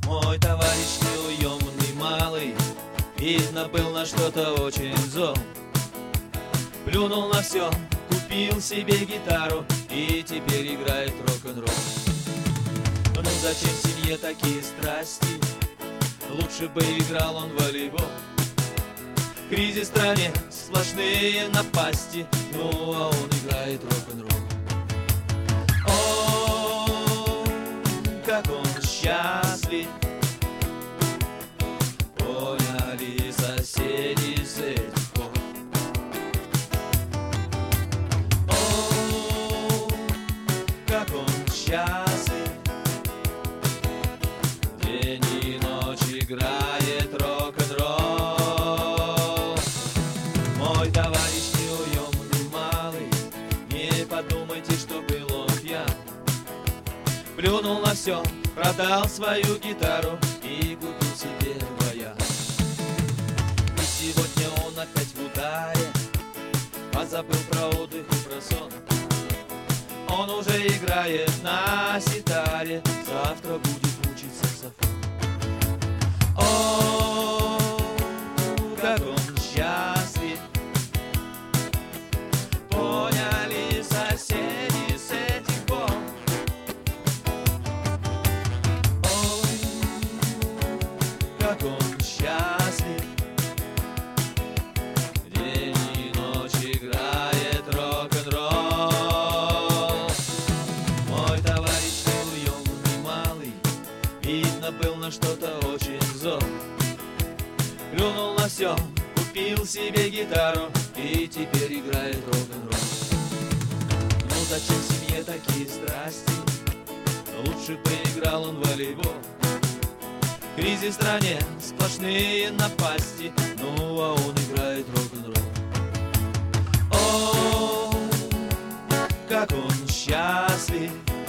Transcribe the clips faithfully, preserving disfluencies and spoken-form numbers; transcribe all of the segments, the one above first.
Мой товарищ неуемный малый, видно, был на что-то очень зол. Плюнул на все, купил себе гитару и теперь играет рок-н-ролл. Ну зачем семье такие страсти? Лучше бы играл он в волейбол. Кризис в стране, сплошные напасти, ну а он играет рок-н-ролл. О, как он счастлив, поняли соседи с этих пор. О, как он счастлив, день и ночь играет рок-н-ролл. Мой товарищ неуемный малый, не подумайте, что был он пьян. Плюнул на все, продал свою гитару и купил себе баян. И сегодня он опять в ударе, позабыл про отдых и про сон. Он уже играет на ситаре, завтра будет учить саксофон. О, как он счастлив, поняли соседи с этих пор. Ой, как он счастлив, день и ночь играет рок-н-ролл. Мой товарищ неуемный малый, видно, был на что-то очень зол. Плюнул на все, купил себе гитару и теперь играет рок-н-ролл. Ну зачем семье такие страсти? Лучше бы играл он в волейбол. Кризис в стране, сплошные напасти, ну а он играет рок-н-ролл. О, как он счастлив,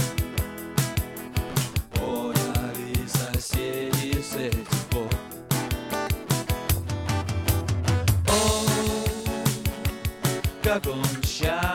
поняли соседи с этих пор. О, как он счастлив,